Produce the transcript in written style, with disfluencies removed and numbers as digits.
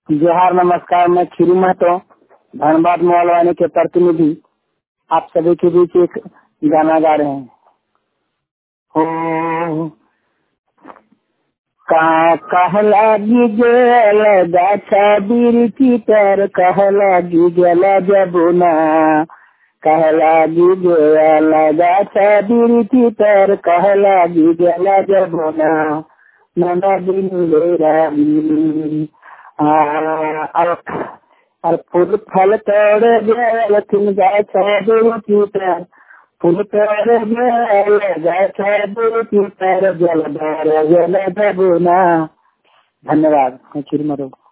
जोहार नमस्कार। मैं खीरू महतो, धनबाद मोहलवानी के प्रतिनिधि आप सभी के बीच एक गाना गा रहे हैं। हो कहलागी गेल गाछा बिरती पर कहलागी गेल जबुना, कहलागी गेल गाछा बिरती पर कहलागी गेल जबुना, नना दिन ले और फूल फल तोड़ गेल तुम गाछा बिरती पर, फूल तोड़ गेल गाछा बिरती पर जल भर जल जबुना। धन्यवाद।